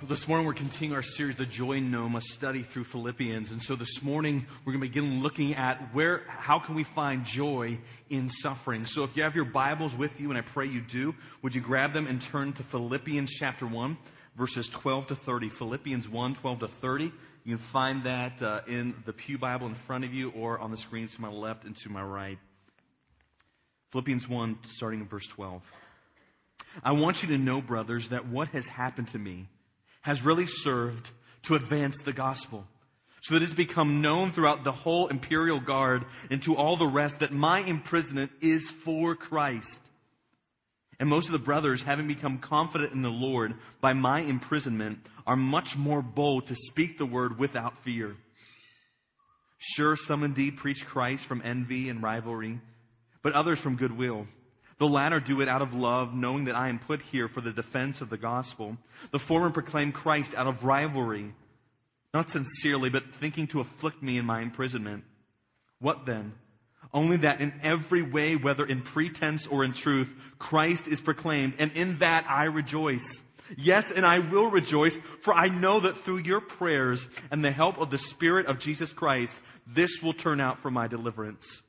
This morning we're continuing our series, The Joy Gnome, a study through Philippians. And so this morning we're going to begin looking at how can we find joy in suffering. So if you have your Bibles with you, and I pray you do, would you grab them and turn to Philippians chapter 1, verses 12 to 30. Philippians 1, 12 to 30. You can find that in the Pew Bible in front of you or on the screens to my left and to my right. Philippians 1, starting in verse 12. I want you to know, brothers, that what has happened to me has really served to advance the gospel, so that it has become known throughout the whole imperial guard and to all the rest that my imprisonment is for Christ. And most of the brothers, having become confident in the Lord by my imprisonment, are much more bold to speak the word without fear. Sure, some indeed preach Christ from envy and rivalry, but others from goodwill. The latter do it out of love, knowing that I am put here for the defense of the gospel. The former proclaim Christ out of rivalry, not sincerely, but thinking to afflict me in my imprisonment. What then? Only that in every way, whether in pretense or in truth, Christ is proclaimed, and in that I rejoice. Yes, and I will rejoice, for I know that through your prayers and the help of the Spirit of Jesus Christ, this will turn out for my deliverance.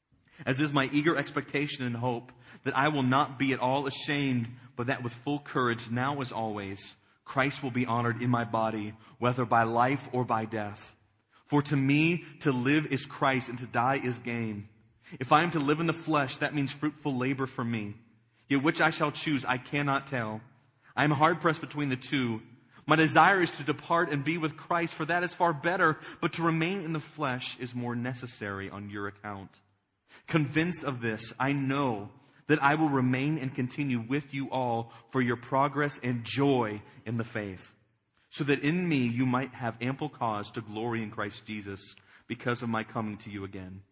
As is my eager expectation and hope, that I will not be at all ashamed, but that with full courage, now as always, Christ will be honored in my body, whether by life or by death. For to me, to live is Christ, and to die is gain. If I am to live in the flesh, that means fruitful labor for me. Yet which I shall choose, I cannot tell. I am hard-pressed between the two. My desire is to depart and be with Christ, for that is far better, but to remain in the flesh is more necessary on your account. Convinced of this, I know that I will remain and continue with you all for your progress and joy in the faith, so that in me you might have ample cause to glory in Christ Jesus because of my coming to you again.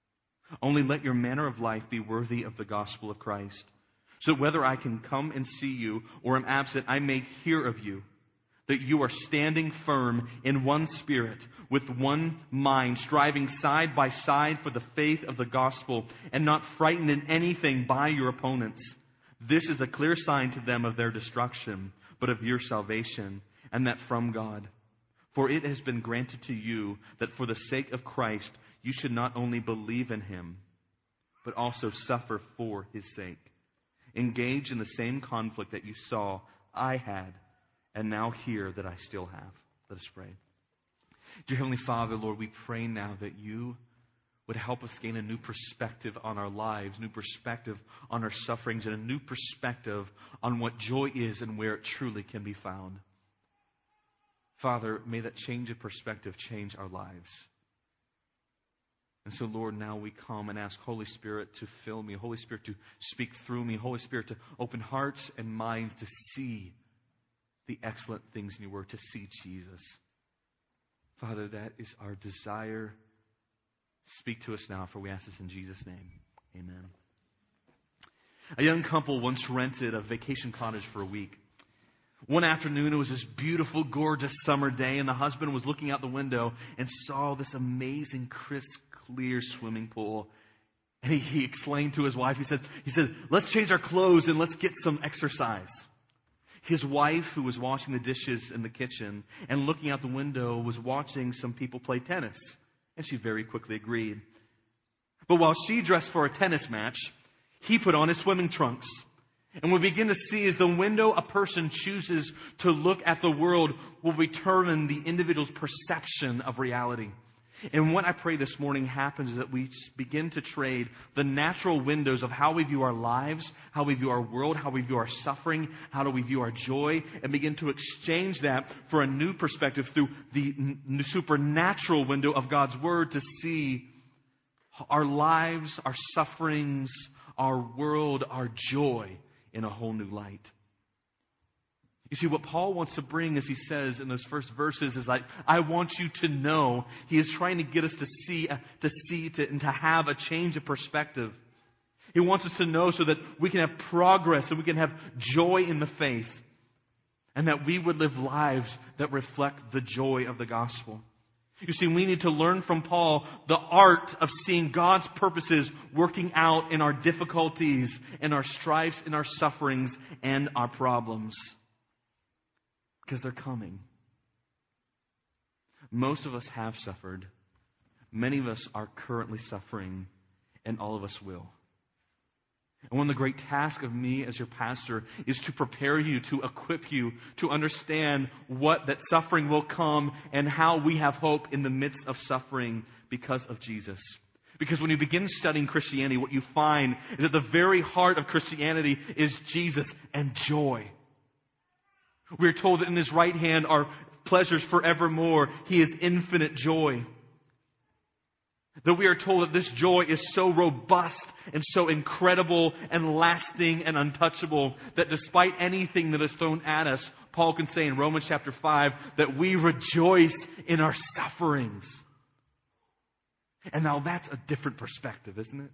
Only let your manner of life be worthy of the gospel of Christ, so that whether I can come and see you or am absent, I may hear of you, that you are standing firm in one spirit, with one mind, striving side by side for the faith of the gospel, and not frightened in anything by your opponents. This is a clear sign to them of their destruction, but of your salvation, and that from God. For it has been granted to you that for the sake of Christ, you should not only believe in Him, but also suffer for His sake. Engage in the same conflict that you saw I had, and now hear that I still have. Let us pray. Dear Heavenly Father, Lord, we pray now that you would help us gain a new perspective on our lives, new perspective on our sufferings, and a new perspective on what joy is and where it truly can be found. Father, may that change of perspective change our lives. And so, Lord, now we come and ask Holy Spirit to fill me, Holy Spirit to speak through me, Holy Spirit to open hearts and minds to see the excellent things in your word, to see Jesus. Father, that is our desire. Speak to us now, for we ask this in Jesus' name. Amen. A young couple once rented a vacation cottage for a week. One afternoon, it was this beautiful, gorgeous summer day, and the husband was looking out the window and saw this amazing, crisp, clear swimming pool. And he explained to his wife, he said, let's change our clothes and let's get some exercise. His wife, who was washing the dishes in the kitchen and looking out the window, was watching some people play tennis. And she very quickly agreed. But while she dressed for a tennis match, he put on his swimming trunks. And we begin to see as the window a person chooses to look at the world will determine the individual's perception of reality. And what I pray this morning happens is that we begin to trade the natural windows of how we view our lives, how we view our world, how we view our suffering, how do we view our joy, and begin to exchange that for a new perspective through the supernatural window of God's Word to see our lives, our sufferings, our world, our joy in a whole new light. You see, what Paul wants to bring, as he says in those first verses, is like, I want you to know. He is trying to get us and to have a change of perspective. He wants us to know so that we can have progress and we can have joy in the faith, and that we would live lives that reflect the joy of the gospel. You see, we need to learn from Paul the art of seeing God's purposes working out in our difficulties, in our strifes, in our sufferings, and our problems. because they're coming. Most of us have suffered. Many of us are currently suffering, and all of us will. And one of the great tasks of me as your pastor is to prepare you, to equip you, to understand that suffering will come and how we have hope in the midst of suffering because of Jesus. Because when you begin studying Christianity, what you find is that the very heart of Christianity is Jesus and joy. We are told that in His right hand are pleasures forevermore. He is infinite joy. That we are told that this joy is so robust and so incredible and lasting and untouchable that despite anything that is thrown at us, Paul can say in Romans chapter 5 that we rejoice in our sufferings. And now that's a different perspective, isn't it?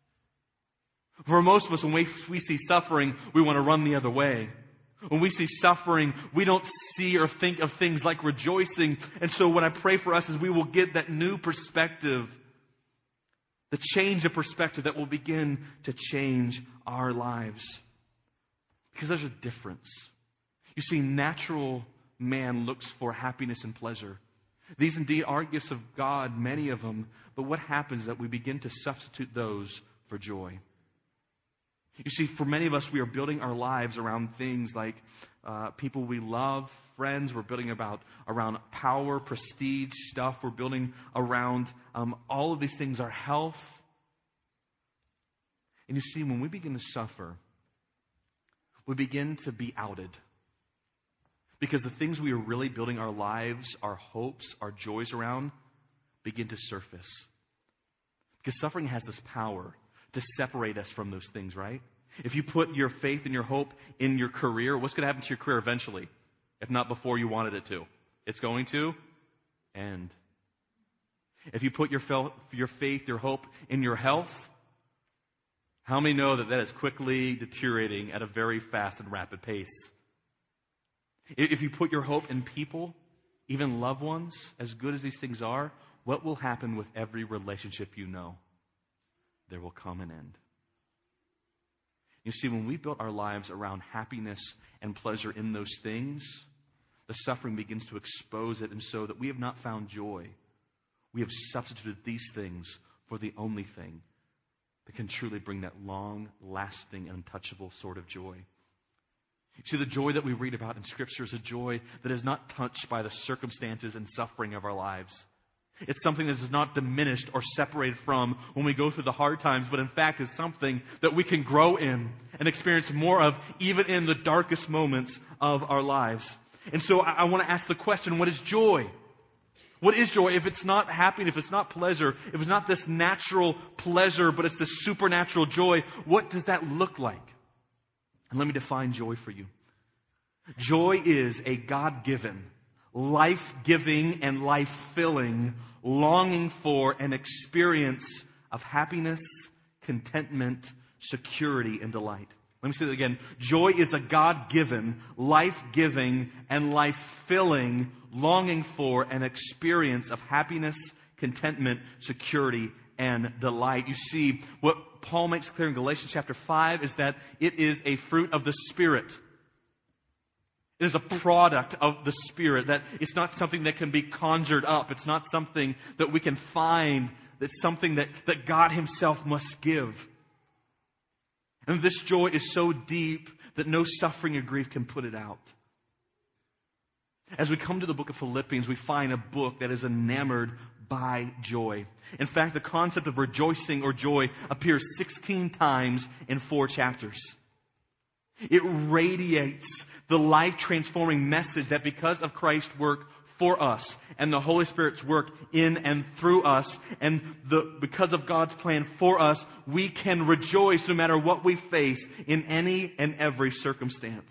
For most of us, when we see suffering, we want to run the other way. When we see suffering, we don't see or think of things like rejoicing. And so what I pray for us is we will get that new perspective, the change of perspective that will begin to change our lives. Because there's a difference. You see, natural man looks for happiness and pleasure. These indeed are gifts of God, many of them. But what happens is that we begin to substitute those for joy. You see, for many of us, we are building our lives around things like people we love, friends. We're building around power, prestige, stuff. We're building around all of these things, our health. And you see, when we begin to suffer, we begin to be outed. Because the things we are really building our lives, our hopes, our joys around, begin to surface. Because suffering has this power to separate us from those things, right? If you put your faith and your hope in your career, what's going to happen to your career eventually? If not before you wanted it to. It's going to end. If you put your faith, your hope in your health, how many know that is quickly deteriorating at a very fast and rapid pace? If you put your hope in people, even loved ones, as good as these things are, what will happen with every relationship you know? There will come an end. You see, when we build our lives around happiness and pleasure in those things, the suffering begins to expose it, and so that we have not found joy. We have substituted these things for the only thing that can truly bring that long, lasting, and untouchable sort of joy. See, the joy that we read about in Scripture is a joy that is not touched by the circumstances and suffering of our lives. It's something that is not diminished or separated from when we go through the hard times, but in fact is something that we can grow in and experience more of even in the darkest moments of our lives. And so I want to ask the question, what is joy? What is joy? If it's not happiness, if it's not pleasure, if it's not this natural pleasure, but it's this supernatural joy, what does that look like? And let me define joy for you. Joy is a God-given, life-giving and life-filling longing for an experience of happiness, contentment, security, and delight. Let me say that again. Joy is a God-given, life-giving, and life-filling longing for an experience of happiness, contentment, security, and delight. You see, what Paul makes clear in Galatians chapter 5 is that it is a fruit of the Spirit. It is a product of the Spirit, that it's not something that can be conjured up. It's not something that we can find. It's something that God Himself must give. And this joy is so deep that no suffering or grief can put it out. As we come to the book of Philippians, we find a book that is enamored by joy. In fact, the concept of rejoicing or joy appears 16 times in 4 chapters. It radiates the life-transforming message that because of Christ's work for us and the Holy Spirit's work in and through us, and because of God's plan for us, we can rejoice no matter what we face in any and every circumstance.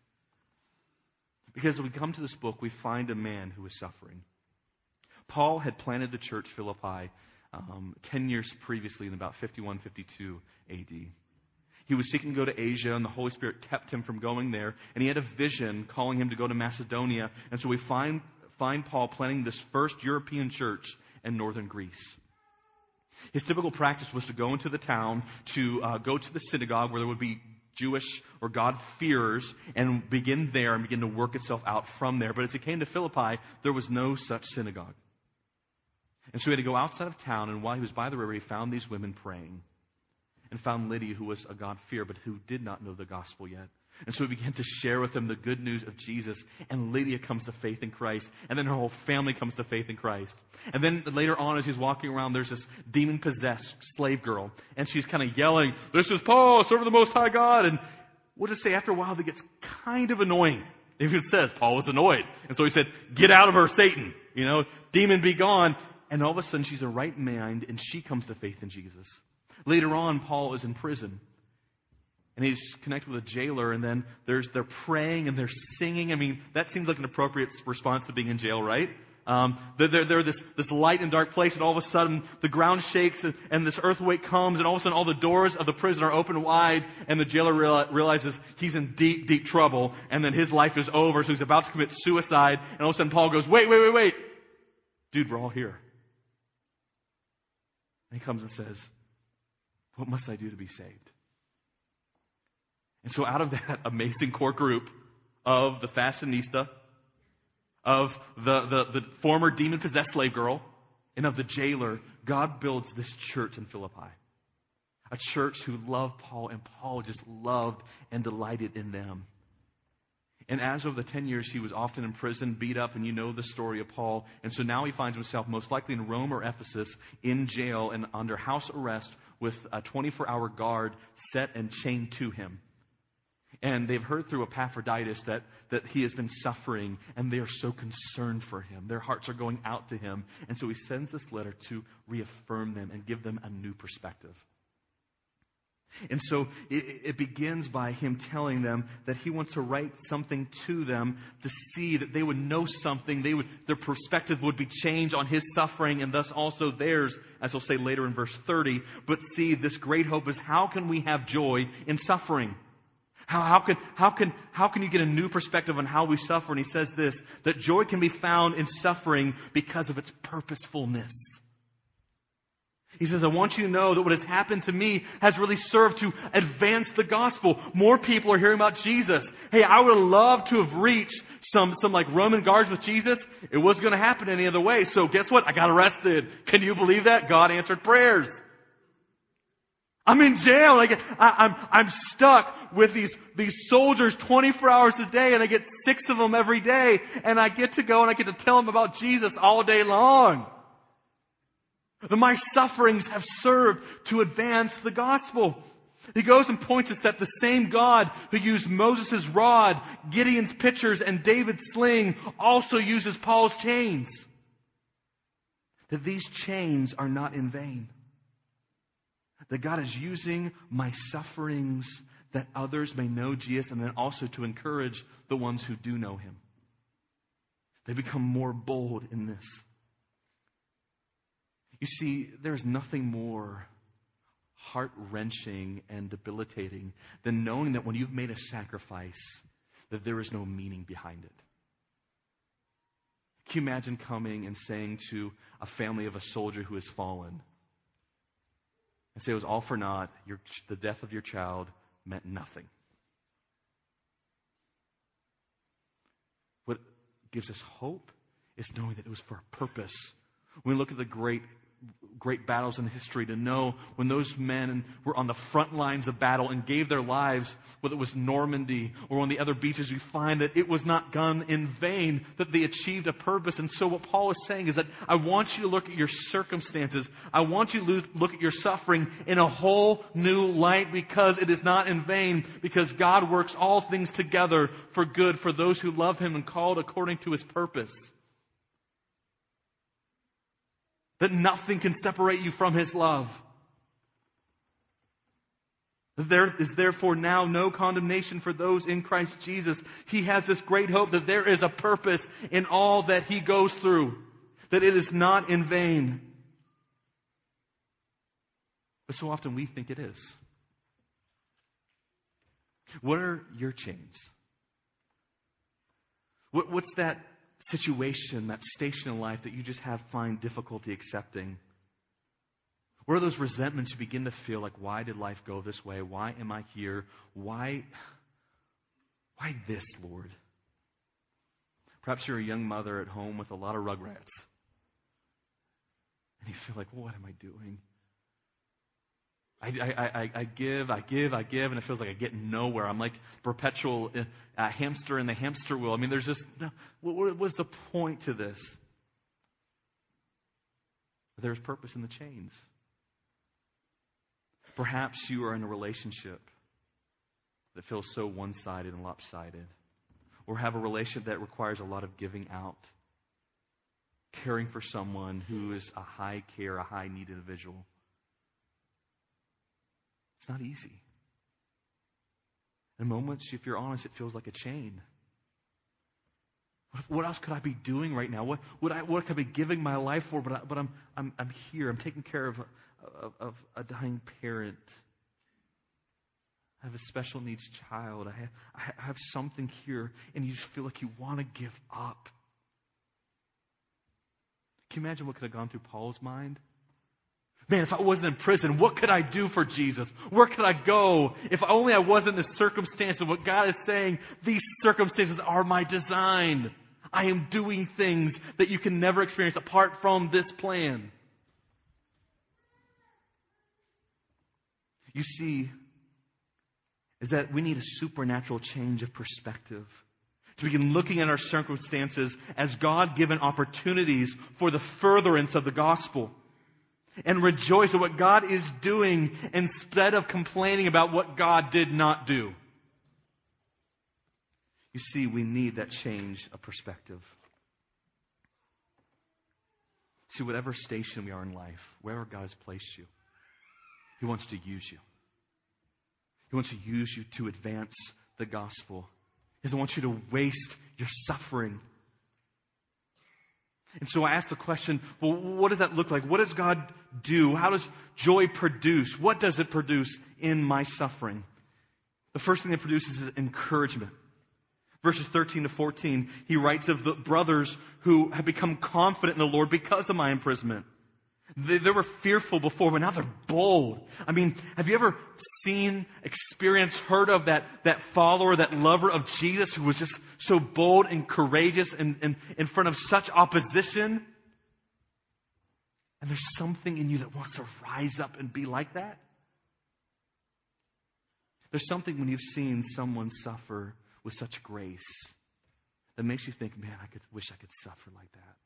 Because when we come to this book, we find a man who is suffering. Paul had planted the church Philippi 10 years previously in about 51, 52 A.D. He was seeking to go to Asia, and the Holy Spirit kept him from going there. And he had a vision calling him to go to Macedonia. And so we find Paul planting this first European church in northern Greece. His typical practice was to go into the town, to go to the synagogue where there would be Jewish or God-fearers and begin there and begin to work itself out from there. But as he came to Philippi, there was no such synagogue. And so he had to go outside of town, and while he was by the river, he found these women praying and found Lydia, who was a God-fearer, but who did not know the gospel yet. And so he began to share with them the good news of Jesus, and Lydia comes to faith in Christ, and then her whole family comes to faith in Christ. And then later on, as he's walking around, there's this demon-possessed slave girl, and she's kind of yelling, "This is Paul, servant of the Most High God." And what does it say? After a while, that gets kind of annoying. If it says, Paul was annoyed. And so he said, "Get out of her, Satan. Demon be gone." And all of a sudden, she's a right mind, and she comes to faith in Jesus. Later on, Paul is in prison. And he's connected with a jailer, and then they're praying and they're singing. I mean, that seems like an appropriate response to being in jail, right? They're this light and dark place, and all of a sudden the ground shakes, and this earthquake comes, and all of a sudden all the doors of the prison are open wide, and the jailer realizes he's in deep, deep trouble, and then his life is over, so he's about to commit suicide, and all of a sudden Paul goes, wait. Dude, we're all here. And he comes and says, "What must I do to be saved?" And so out of that amazing core group of the fashionista, of the former demon-possessed slave girl, and of the jailer, God builds this church in Philippi. A church who loved Paul, and Paul just loved and delighted in them. And as over the 10 years, he was often in prison, beat up, and you know the story of Paul. And so now he finds himself most likely in Rome or Ephesus, in jail and under house arrest with a 24-hour guard set and chained to him. And they've heard through Epaphroditus that he has been suffering, and they are so concerned for him. Their hearts are going out to him. And so he sends this letter to reaffirm them and give them a new perspective. And so it begins by him telling them that he wants to write something to them to see that they would know something. Their perspective would be changed on his suffering, and thus also theirs, as he'll say later in verse 30. But see, this great hope is, how can we have joy in suffering? How can you get a new perspective on how we suffer? And he says this, that joy can be found in suffering because of its purposefulness. He says, I want you to know that what has happened to me has really served to advance the gospel. More people are hearing about Jesus. Hey, I would love to have reached some like Roman guards with Jesus. It wasn't going to happen any other way. So guess what? I got arrested. Can you believe that? God answered prayers. I'm in jail. I'm stuck with these soldiers 24 hours a day, and I get 6 of them every day, and I get to go and I get to tell them about Jesus all day long. My sufferings have served to advance the gospel. He goes and points us that the same God who used Moses' rod, Gideon's pitchers, and David's sling also uses Paul's chains. That these chains are not in vain. That God is using my sufferings that others may know Jesus, and then also to encourage the ones who do know Him. They become more bold in this. You see, there's nothing more heart-wrenching and debilitating than knowing that when you've made a sacrifice, that there is no meaning behind it. Can you imagine coming and saying to a family of a soldier who has fallen, and say it was all for naught, the death of your child meant nothing? What gives us hope is knowing that it was for a purpose. When we look at the great battles in history, to know when those men were on the front lines of battle and gave their lives, whether it was Normandy or on the other beaches, we find that it was not done in vain, that they achieved a purpose. And so what Paul is saying is that I want you to look at your circumstances. I want you to look at your suffering in a whole new light, because it is not in vain, because God works all things together for good for those who love Him and called according to His purpose. That nothing can separate you from His love. There is therefore now no condemnation for those in Christ Jesus. He has this great hope that there is a purpose in all that he goes through. That it is not in vain. But so often we think it is. What are your chains? What's that situation, that station in life that you just find difficulty accepting? What are those resentments you begin to feel like, why did life go this way? Why am I here? Why this, Lord? Perhaps you're a young mother at home with a lot of rugrats. And you feel like, what am I doing? I give, and it feels like I get nowhere. I'm like perpetual hamster in the hamster wheel. I mean, there's just, what was the point to this? There's purpose in the chains. Perhaps you are in a relationship that feels so one-sided and lopsided, or have a relationship that requires a lot of giving out, caring for someone who is a high care, a high need individual. It's not easy. In moments, if you're honest, it feels like a chain. What else could I be doing right now? What could I be giving my life for? But I'm here. I'm taking care of a dying parent. I have a special needs child. I have something here, and you just feel like you want to give up. Can you imagine what could have gone through Paul's mind? Man, if I wasn't in prison, what could I do for Jesus? Where could I go? If only I wasn't in this circumstance. And what God is saying, these circumstances are my design. I am doing things that you can never experience apart from this plan. You see, is that we need a supernatural change of perspective to begin looking at our circumstances as God-given opportunities for the furtherance of the gospel, and rejoice at what God is doing instead of complaining about what God did not do. You see, we need that change of perspective. See, whatever station we are in life, wherever God has placed you, He wants to use you. He wants to use you to advance the gospel. He doesn't want you to waste your suffering. And so I ask the question, well, what does that look like? What does God do? How does joy produce? What does it produce in my suffering? The first thing it produces is encouragement. Verses 13 to 14, he writes of the brothers who have become confident in the Lord because of my imprisonment. They were fearful before, but now they're bold. I mean, have you ever seen, experienced, heard of that follower, that lover of Jesus who was just so bold and courageous and in front of such opposition? And there's something in you that wants to rise up and be like that. There's something when you've seen someone suffer with such grace that makes you think, man, wish I could suffer like that.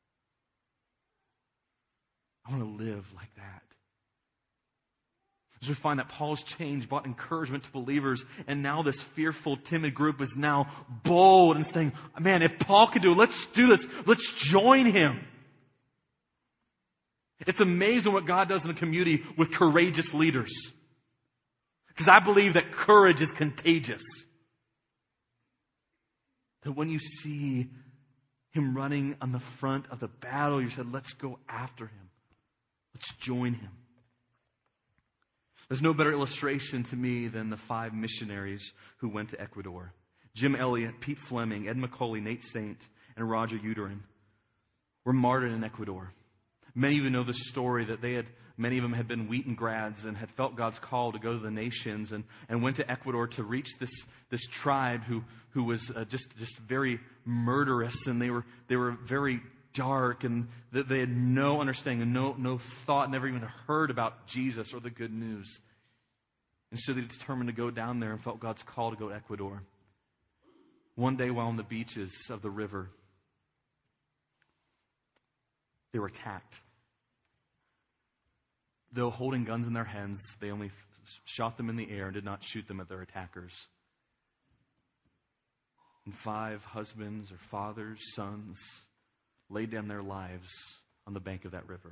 I want to live like that. As we find that Paul's change brought encouragement to believers, and now this fearful, timid group is now bold and saying, man, if Paul can do it, let's do this. Let's join him. It's amazing what God does in a community with courageous leaders. Because I believe that courage is contagious. That when you see him running on the front of the battle, you said, let's go after him. Let's join him. There's no better illustration to me than the 5 missionaries who went to Ecuador. Jim Elliot, Pete Fleming, Ed McCauley, Nate Saint, and Roger Uterin were martyred in Ecuador. Many of you know the story that many of them had been Wheaton grads and had felt God's call to go to the nations and went to Ecuador to reach this tribe who was just very murderous, and they were very dark, and that they had no understanding and no thought, never even heard about Jesus or the good news. And so they determined to go down there and felt God's call to go to Ecuador. One day while on the beaches of the river, they were attacked. Though holding guns in their hands, they only shot them in the air and did not shoot them at their attackers. And 5 husbands or fathers, sons, laid down their lives on the bank of that river.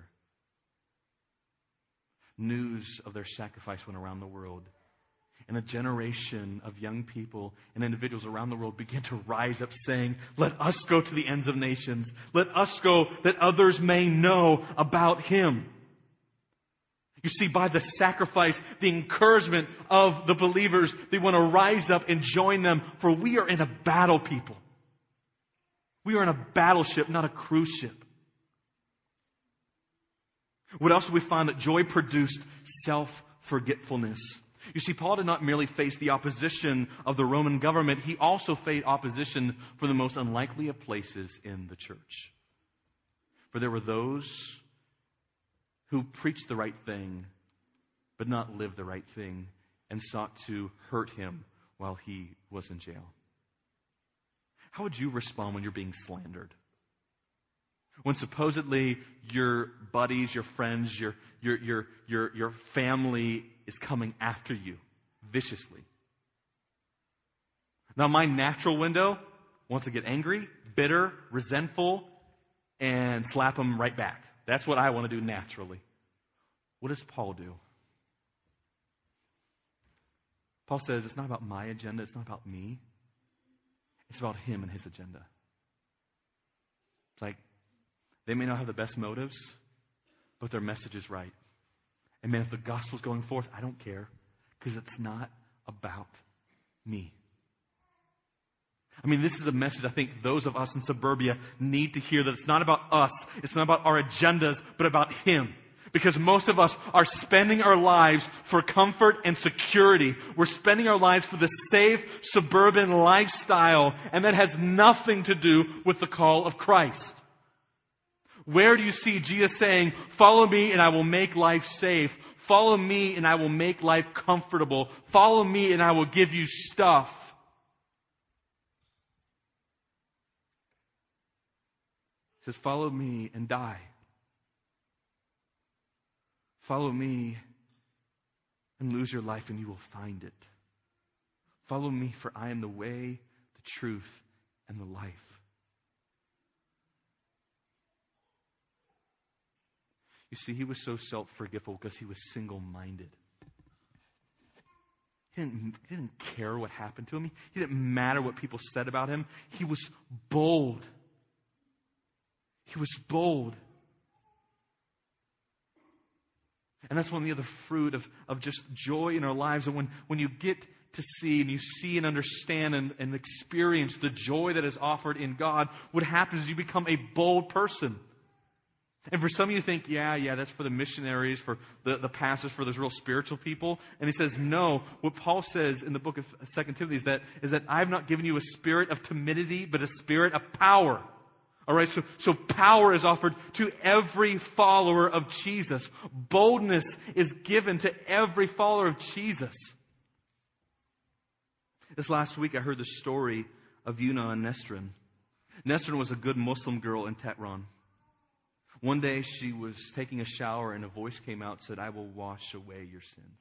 News of their sacrifice went around the world. And a generation of young people and individuals around the world began to rise up saying, let us go to the ends of nations. Let us go that others may know about him. You see, by the sacrifice, the encouragement of the believers, they want to rise up and join them, for we are in a battle, people. We are in a battleship, not a cruise ship. What else do we find? That joy produced self-forgetfulness. You see, Paul did not merely face the opposition of the Roman government. He also faced opposition from the most unlikely of places in the church. For there were those who preached the right thing, but not lived the right thing, and sought to hurt him while he was in jail. How would you respond when you're being slandered? When supposedly your buddies, your friends, your family is coming after you viciously. Now, my natural window wants to get angry, bitter, resentful, and slap them right back. That's what I want to do naturally. What does Paul do? Paul says, it's not about my agenda, it's not about me. It's about him and his agenda. It's like, they may not have the best motives, but their message is right. And man, if the gospel's going forth, I don't care, because it's not about me. I mean, this is a message I think those of us in suburbia need to hear, that it's not about us, it's not about our agendas, but about him. Because most of us are spending our lives for comfort and security. We're spending our lives for the safe suburban lifestyle, and that has nothing to do with the call of Christ. Where do you see Jesus saying, follow me and I will make life safe. Follow me and I will make life comfortable. Follow me and I will give you stuff. He says, follow me and die. Follow me and lose your life and you will find it. Follow me, for I am the way, the truth, and the life. You see, he was so self-forgetful because he was single-minded. He didn't care what happened to him. He didn't matter what people said about him. He was bold. He was bold. And that's one of the other fruit of just joy in our lives. And when you get to see and you see and understand and experience the joy that is offered in God, what happens is you become a bold person. And for some of you think, yeah, that's for the missionaries, for the pastors, for those real spiritual people. And he says, no. What Paul says in the book of 2 Timothy is that I have not given you a spirit of timidity, but a spirit of power. All right, so power is offered to every follower of Jesus. Boldness is given to every follower of Jesus. This last week I heard the story of Yuna and Nesrin. Nesrin was a good Muslim girl in Tehran. One day she was taking a shower and a voice came out and said, I will wash away your sins.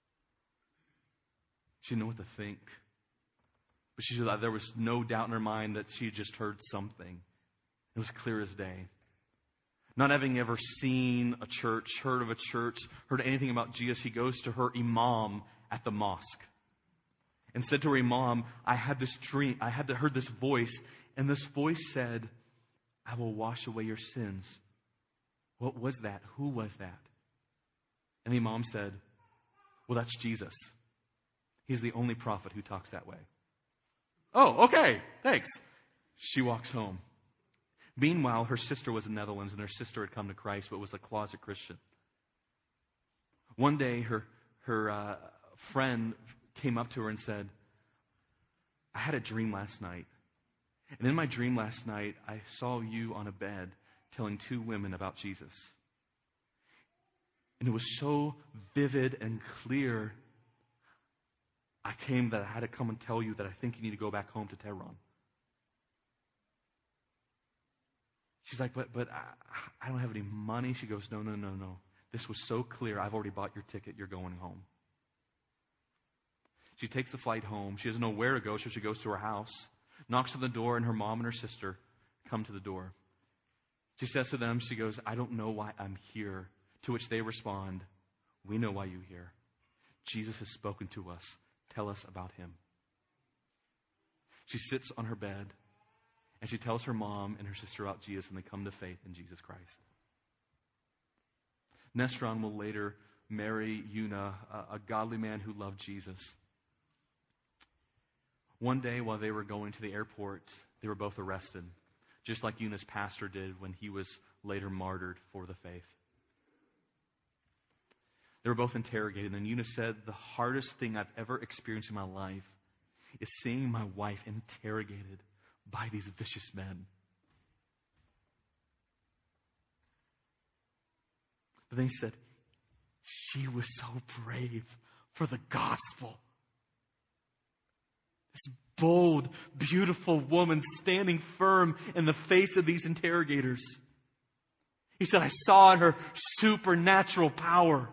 She didn't know what to think. But she said there was no doubt in her mind that she had just heard something. It was clear as day. Not having ever seen a church, heard of a church, heard anything about Jesus, he goes to her imam at the mosque and said to her imam, I had this dream, I had heard this voice, and this voice said, I will wash away your sins. What was that? Who was that? And the imam said, well, that's Jesus. He's the only prophet who talks that way. Oh, okay, thanks. She walks home. Meanwhile, her sister was in the Netherlands, and her sister had come to Christ, but was a closet Christian. One day, her friend came up to her and said, I had a dream last night. And in my dream last night, I saw you on a bed telling two women about Jesus. And it was so vivid and clear, I had to come and tell you that I think you need to go back home to Tehran. She's like, but I don't have any money. She goes, no. This was so clear. I've already bought your ticket. You're going home. She takes the flight home. She doesn't know where to go, so she goes to her house, knocks on the door, and her mom and her sister come to the door. She says to them, she goes, I don't know why I'm here. To which they respond, we know why you're here. Jesus has spoken to us. Tell us about him. She sits on her bed, and she tells her mom and her sister about Jesus, and they come to faith in Jesus Christ. Nesrin will later marry Yuna, a godly man who loved Jesus. One day while they were going to the airport, they were both arrested, just like Yuna's pastor did when he was later martyred for the faith. They were both interrogated, and Eunice said, the hardest thing I've ever experienced in my life is seeing my wife interrogated by these vicious men. But then he said, she was so brave for the gospel. This bold, beautiful woman standing firm in the face of these interrogators. He said, I saw in her supernatural power.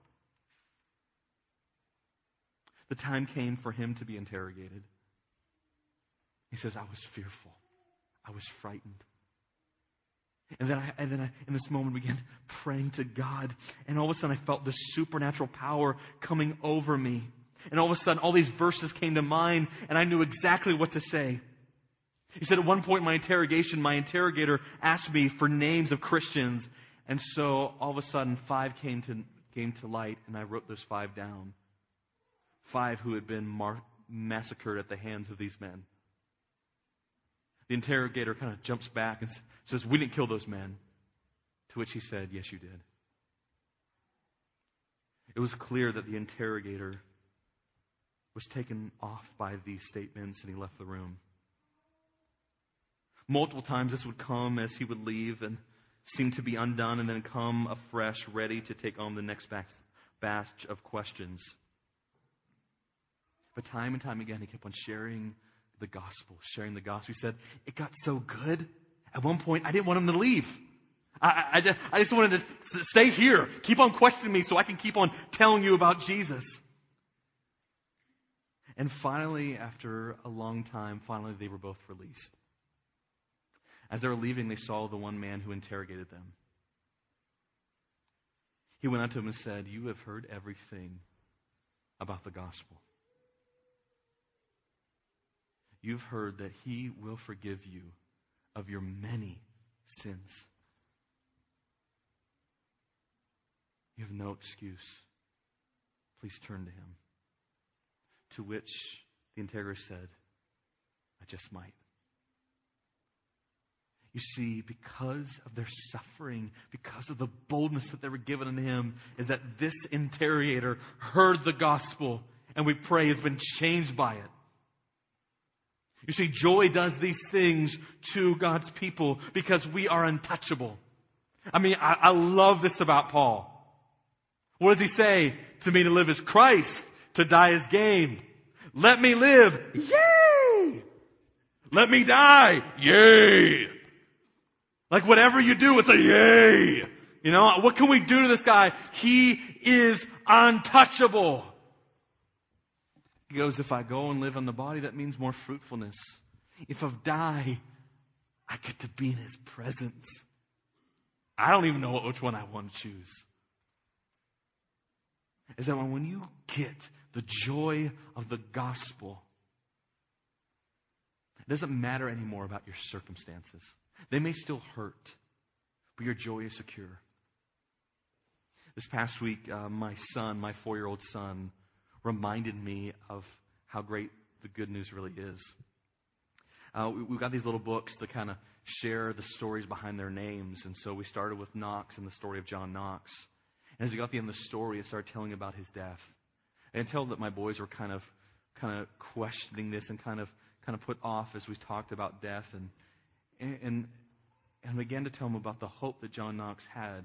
The time came for him to be interrogated. He says, I was fearful. I was frightened. And then I, in this moment, began praying to God. And all of a sudden, I felt this supernatural power coming over me. And all of a sudden, all these verses came to mind, and I knew exactly what to say. He said, at one point in my interrogation, my interrogator asked me for names of Christians. And so, all of a sudden, 5 came to light, and I wrote those 5 down. 5 who had been massacred at the hands of these men. The interrogator kind of jumps back and says, we didn't kill those men. To which he said, yes, you did. It was clear that the interrogator was taken off by these statements, and he left the room. Multiple times this would come as he would leave and seem to be undone, and then come afresh, ready to take on the next batch of questions. But time and time again, he kept on sharing the gospel. He said, it got so good. At one point, I didn't want him to leave. I just wanted to stay here. Keep on questioning me so I can keep on telling you about Jesus. And finally, after a long time, they were both released. As they were leaving, they saw the one man who interrogated them. He went up to him and said, you have heard everything about the gospel. You've heard that He will forgive you of your many sins. You have no excuse. Please turn to Him. To which the interrogator said, I just might. You see, because of their suffering, because of the boldness that they were given in Him, is that this interrogator heard the gospel, and we pray has been changed by it. You see, joy does these things to God's people because we are untouchable. I mean, I love this about Paul. What does he say? To me to live is Christ, to die is gain. Let me live, yay! Let me die, yay! Like whatever you do, it's a yay! You know, what can we do to this guy? He is untouchable. He goes, if I go and live in the body, that means more fruitfulness. If I die, I get to be in His presence. I don't even know which one I want to choose. Is that when you get the joy of the gospel, it doesn't matter anymore about your circumstances. They may still hurt, but your joy is secure. This past week, my 4-year-old son, reminded me of how great the good news really is. We've got these little books to kind of share the stories behind their names. And so we started with Knox and the story of John Knox. And as we got to the end of the story, it started telling about his death. And I could tell that my boys were kind of questioning this and kind of put off as we talked about death. And I began to tell them about the hope that John Knox had.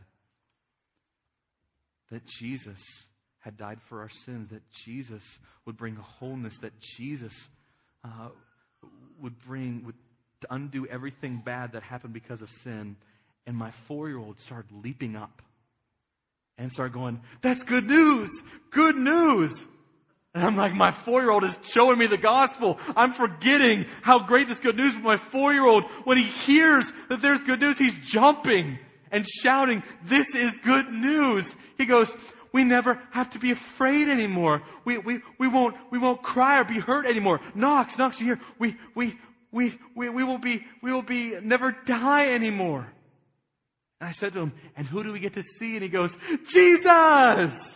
That Jesus had died for our sins, that Jesus would bring a wholeness, that Jesus would undo everything bad that happened because of sin. And my 4-year-old started leaping up and started going, that's good news! Good news! And I'm like, my 4-year-old is showing me the gospel. I'm forgetting how great this good news is. My 4-year-old, when he hears that there's good news, he's jumping and shouting, this is good news. He goes, we never have to be afraid anymore. We won't cry or be hurt anymore. Knox, you're here. We will be never die anymore. And I said to him, and who do we get to see? And he goes, Jesus!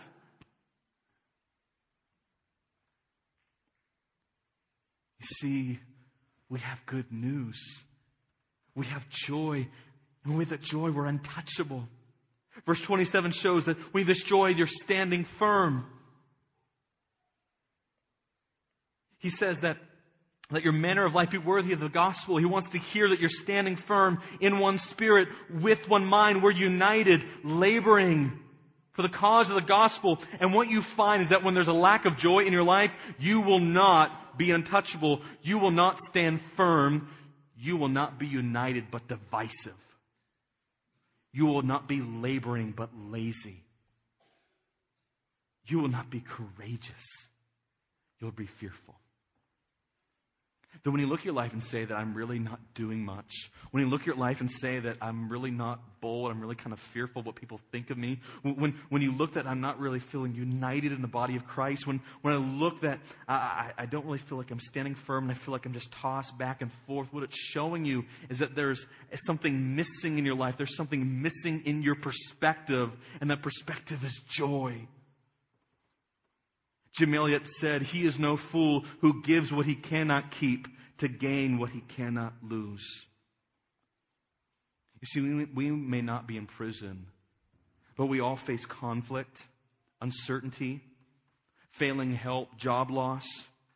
You see, we have good news. We have joy. And with that joy, we're untouchable. Verse 27 shows that when you have this joy, you're standing firm. He says that let your manner of life be worthy of the gospel. He wants to hear that you're standing firm in one spirit, with one mind. We're united, laboring for the cause of the gospel. And what you find is that when there's a lack of joy in your life, you will not be untouchable. You will not stand firm. You will not be united, but divisive. You will not be laboring, but lazy. You will not be courageous. You'll be fearful. That when you look at your life and say that I'm really not doing much, when you look at your life and say that I'm really not bold, I'm really kind of fearful of what people think of me, when you look that I'm not really feeling united in the body of Christ, when I look that I don't really feel like I'm standing firm and I feel like I'm just tossed back and forth, what it's showing you is that there's something missing in your life. There's something missing in your perspective, and that perspective is joy. Jim Elliot said, "He is no fool who gives what he cannot keep to gain what he cannot lose." You see, we may not be in prison, but we all face conflict, uncertainty, failing help, job loss.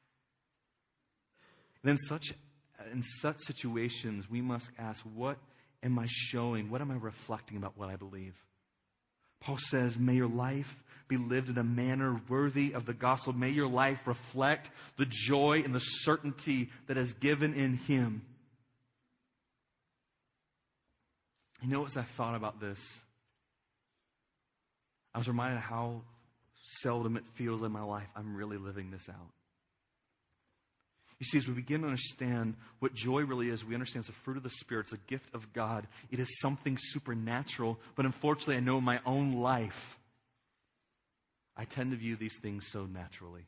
And in such situations, we must ask, what am I showing? What am I reflecting about what I believe? Paul says, may your life be lived in a manner worthy of the gospel. May your life reflect the joy and the certainty that is given in Him. You know, as I thought about this, I was reminded of how seldom it feels in my life I'm really living this out. You see, as we begin to understand what joy really is, we understand it's a fruit of the Spirit. It's a gift of God. It is something supernatural. But unfortunately, I know in my own life, I tend to view these things so naturally.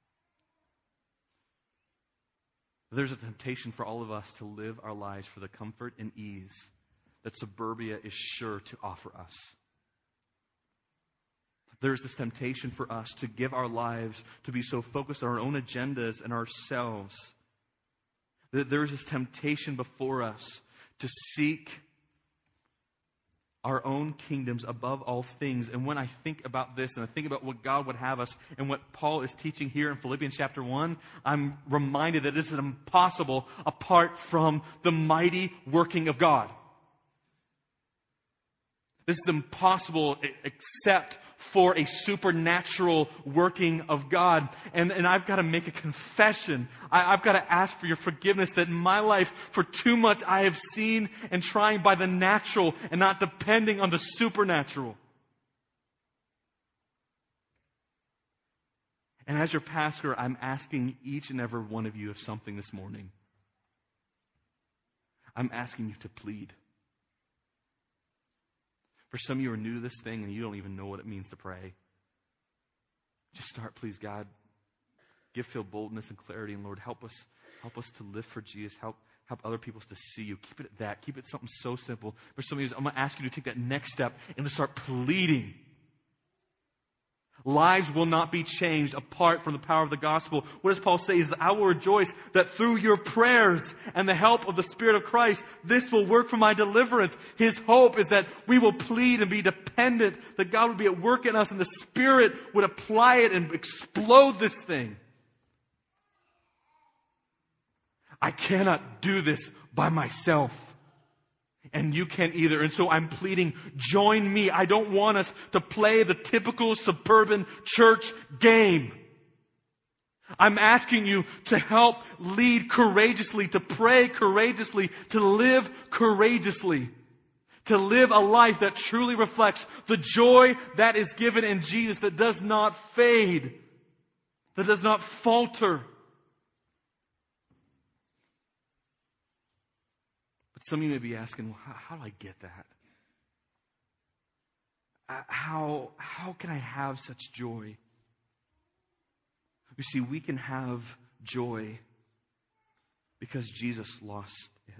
There's a temptation for all of us to live our lives for the comfort and ease that suburbia is sure to offer us. There's this temptation for us to give our lives to be so focused on our own agendas and ourselves. There is this temptation before us to seek our own kingdoms above all things. And when I think about this and I think about what God would have us and what Paul is teaching here in Philippians chapter 1, I'm reminded that this is impossible apart from the mighty working of God. This is impossible except for a supernatural working of God. And I've got to make a confession. I've got to ask for your forgiveness that in my life, for too much I have seen and trying by the natural and not depending on the supernatural. And as your pastor, I'm asking each and every one of you of something this morning. I'm asking you to plead. For some of you are new to this thing and you don't even know what it means to pray. Just start, please, God. Give Phil boldness and clarity, and Lord, help us to live for Jesus. Help other people to see you. Keep it at that. Keep it something so simple. For some of you, I'm going to ask you to take that next step and to start pleading. Lives will not be changed apart from the power of the gospel. What does Paul say? He says, I will rejoice that through your prayers and the help of the Spirit of Christ, this will work for my deliverance. His hope is that we will plead and be dependent, that God would be at work in us and the Spirit would apply it and explode this thing. I cannot do this by myself. And you can't either. And so I'm pleading, join me. I don't want us to play the typical suburban church game. I'm asking you to help lead courageously, to pray courageously, to live courageously, to live a life that truly reflects the joy that is given in Jesus, that does not fade, that does not falter. But some of you may be asking, well, how do I get that? How can I have such joy? You see, we can have joy because Jesus lost it.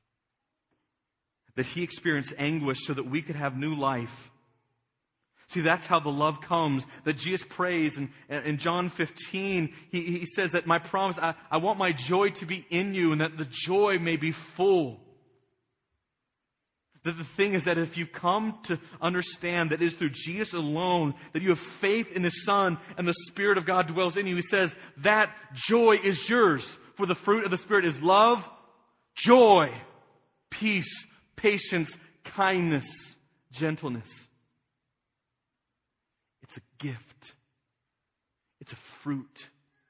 That He experienced anguish so that we could have new life. See, that's how the love comes. That Jesus prays in John 15, he says that my promise, I want my joy to be in you and that the joy may be full. That the thing is that if you come to understand that it is through Jesus alone that you have faith in His Son and the Spirit of God dwells in you, He says that joy is yours. For the fruit of the Spirit is love, joy, peace, patience, kindness, gentleness. It's a gift. It's a fruit.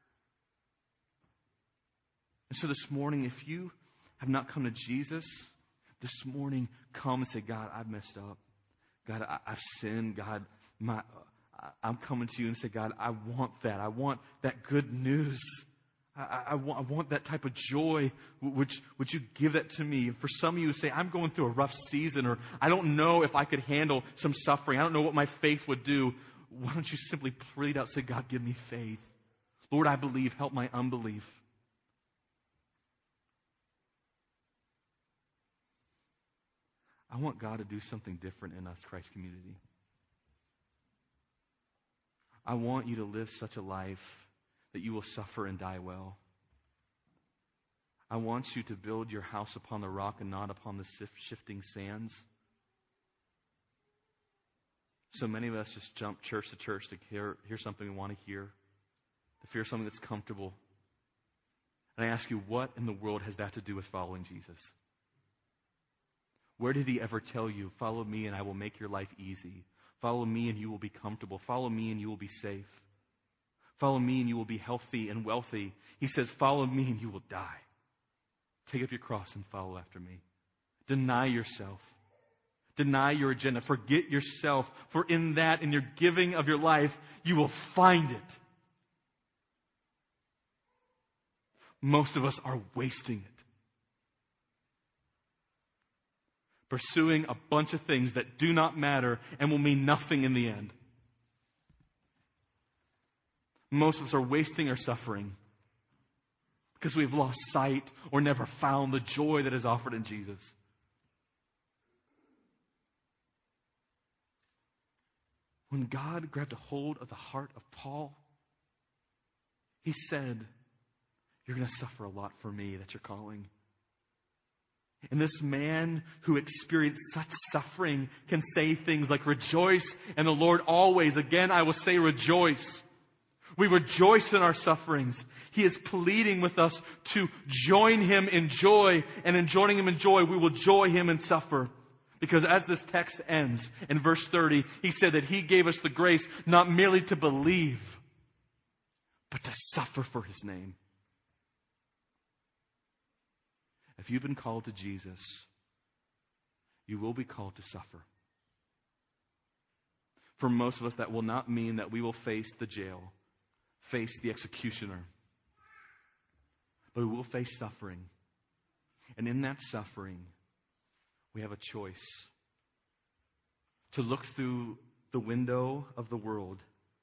And so this morning, if you have not come to Jesus, this morning, come and say, God, I've messed up. God, I've sinned. God, I'm coming to you and say, God, I want that. I want that good news. I want that type of joy. Would you give that to me? And for some of you who say, I'm going through a rough season, or I don't know if I could handle some suffering. I don't know what my faith would do. Why don't you simply plead out, say, God, give me faith. Lord, I believe. Help my unbelief. I want God to do something different in us, Christ community. I want you to live such a life that you will suffer and die well. I want you to build your house upon the rock and not upon the shifting sands. So many of us just jump church to church to hear something we want to hear, to hear something that's comfortable. And I ask you, what in the world has that to do with following Jesus? Where did He ever tell you, follow me and I will make your life easy? Follow me and you will be comfortable. Follow me and you will be safe. Follow me and you will be healthy and wealthy. He says, follow me and you will die. Take up your cross and follow after me. Deny yourself. Deny your agenda. Forget yourself. For in that, in your giving of your life, you will find it. Most of us are wasting it. Pursuing a bunch of things that do not matter and will mean nothing in the end. Most of us are wasting our suffering because we've lost sight or never found the joy that is offered in Jesus. When God grabbed a hold of the heart of Paul, He said, you're going to suffer a lot for me. That's your calling. And this man who experienced such suffering can say things like, rejoice in the Lord always. Again, I will say rejoice. We rejoice in our sufferings. He is pleading with us to join Him in joy. And in joining Him in joy, we will joy Him in suffer. Because as this text ends, in verse 30, He said that He gave us the grace not merely to believe, but to suffer for His name. If you've been called to Jesus, you will be called to suffer. For most of us, that will not mean that we will face the jail, face the executioner. But we will face suffering. And in that suffering, we have a choice to look through the window of the world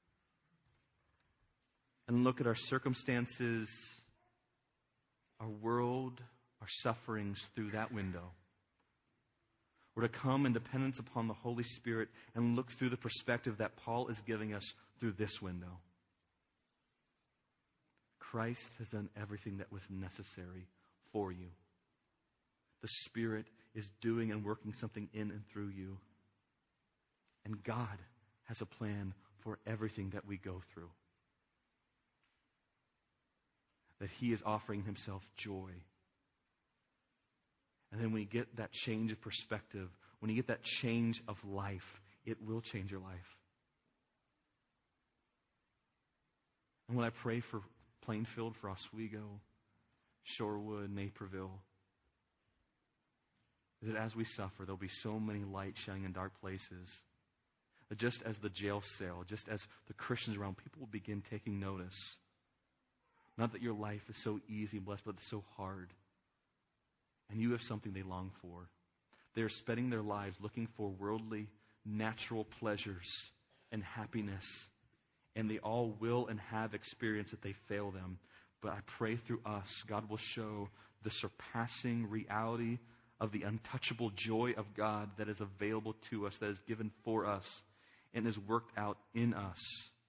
and look at our circumstances, our world, our sufferings through that window. Or to come in dependence upon the Holy Spirit and look through the perspective that Paul is giving us through this window. Christ has done everything that was necessary for you. The Spirit is doing and working something in and through you. And God has a plan for everything that we go through. That He is offering Himself joy. And then when you get that change of perspective, when you get that change of life, it will change your life. And when I pray for Plainfield, for Oswego, Shorewood, Naperville, is that as we suffer, there'll be so many lights shining in dark places. That just as the jail cell, just as the Christians around, people will begin taking notice. Not that your life is so easy and blessed, but it's so hard. And you have something they long for. They are spending their lives looking for worldly, natural pleasures and happiness. And they all will and have experienced that they fail them. But I pray through us, God will show the surpassing reality of the untouchable joy of God that is available to us, that is given for us, and is worked out in us.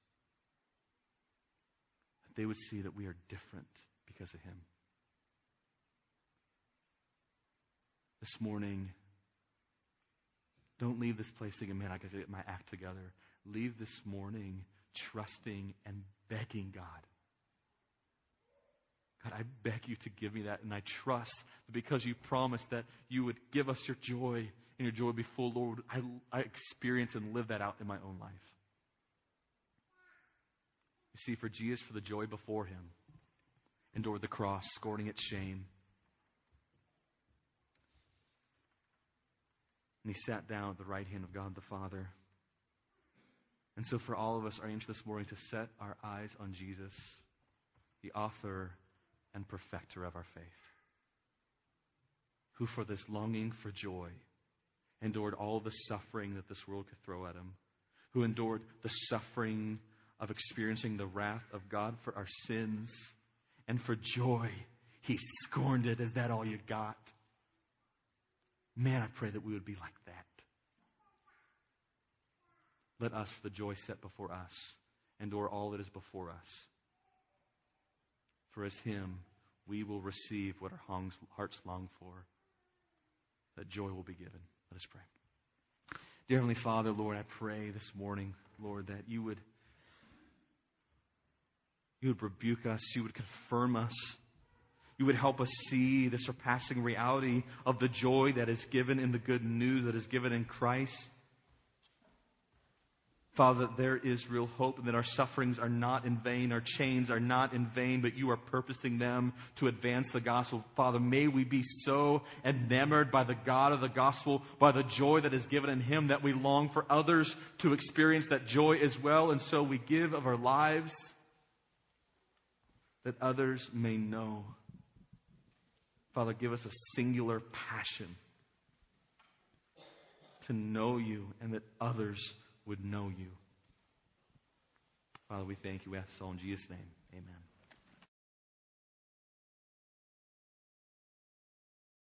That they would see that we are different because of Him. This morning, Don't leave this place thinking, man, I got to get my act together. Leave this morning trusting and begging God. God, I beg you to give me that, and I trust that because you promised that you would give us your joy, and your joy would be full, Lord, I experience and live that out in my own life. You see, for Jesus, for the joy before him, endured the cross, scorning its shame. And he sat down at the right hand of God the Father. And so for all of us, our aim this morning is to set our eyes on Jesus, the author and perfecter of our faith, who for this longing for joy endured all the suffering that this world could throw at him, who endured the suffering of experiencing the wrath of God for our sins, and for joy, he scorned it. Is that all you got? Man, I pray that we would be like that. Let us, for the joy set before us, endure all that is before us. For as him, we will receive what our hearts long for, that joy will be given. Let us pray. Dear Heavenly Father, Lord, I pray this morning, Lord, that you would rebuke us, you would confirm us, you would help us see the surpassing reality of the joy that is given in the good news that is given in Christ. Father, that there is real hope and that our sufferings are not in vain, our chains are not in vain, but you are purposing them to advance the gospel. Father, may we be so enamored by the God of the gospel, by the joy that is given in him, that we long for others to experience that joy as well. And so we give of our lives that others may know. Father, give us a singular passion to know you and that others would know you. Father, we thank you. We ask this all in Jesus' name. Amen.